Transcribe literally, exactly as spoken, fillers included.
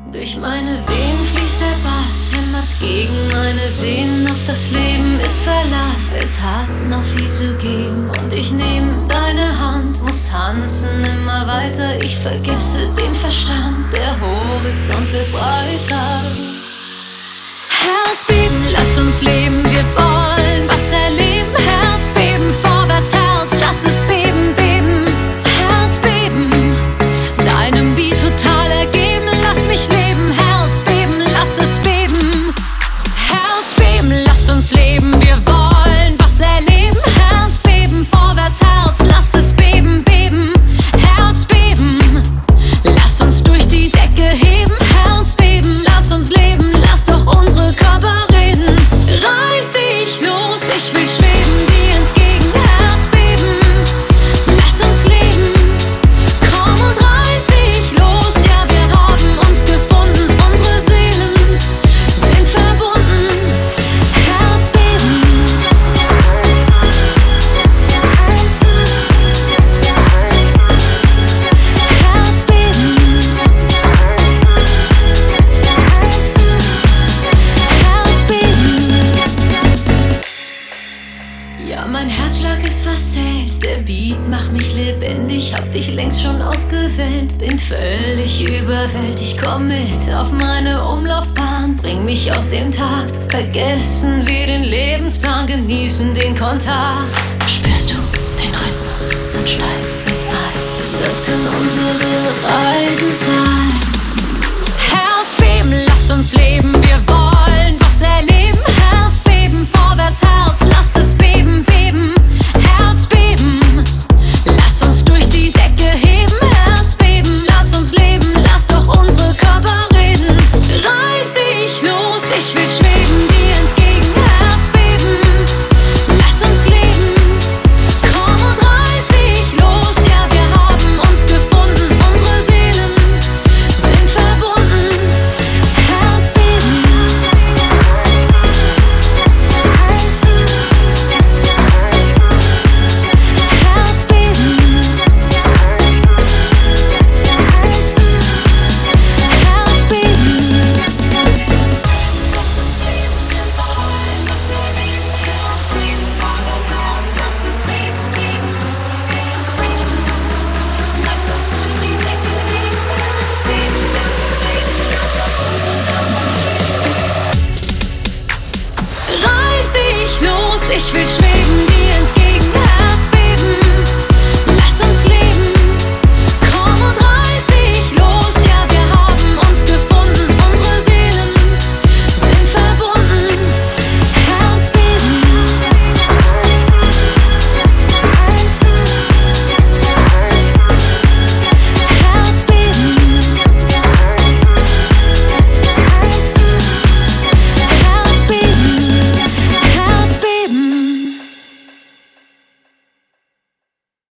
Durch meine Venen fließt der Bass, hämmert gegen meine Sehnen. Auf das Leben ist Verlass, es hat noch viel zu geben. Und ich nehm deine Hand, muss tanzen immer weiter. Ich vergesse den Verstand, der Horizont wird breiter. Herzbeben, lass uns leben, wir wollen was erleben. Herzbeben, vorwärts Herz, lass es beben, beben. Herzbeben, deinem Beat total ergeben. Lass mich leben, Herzbeben, lass es beben. Herzbeben, lass uns leben, wir wollen was erleben. Herzbeben, vorwärts Herz, lass es beben, beben. Herzbeben, lass uns durch die Decke heben. Herzbeben, lass uns leben, lass doch unsere Körper reden. Reiß dich los, ich will schweben dir entgegen. Herzbeben, lass uns leben. Komm und reiß dich los, ja wir haben uns gefunden. Unsere Seelen sind verbunden. Herzbeben. Herzbeben. Ja, mein Herzschlag ist versetzt, der Beat macht mich lebendig. Hab dich längst schon ausgewählt, bin völlig überwältigt. Komm mit auf meine Umlaufbahn, bring mich aus dem Takt. Vergessen wir den Lebensplan, genießen den Kontakt. Spürst du den Rhythmus, dann steig mit ein. Das kann unsere Reise sein. Herzbeben, lass uns leben, wir wollen was erleben. Herzbeben, vorwärts Herz, lass es beben, beben. Herzbeben, lass uns durch die Decke heben. Herzbeben, lass uns leben, lass doch unsere Körper reden. Reiß dich los, ich will schweben dir entgegen. Herzbeben, lass uns leben. Komm und reiß dich los, ja wir haben uns gefunden. Unsere Seelen sind verbunden. Herzbeben. Herzbeben. Herzbeben. Lass uns leben, wir wollen was erleben. Herzbeben, vorwärts Herz, lass es beben, beben. Herzbeben, lass uns durch die Decke heben. Herzbeben, lass uns leben, lass doch unsere Körper reden. Reiß dich los, ich will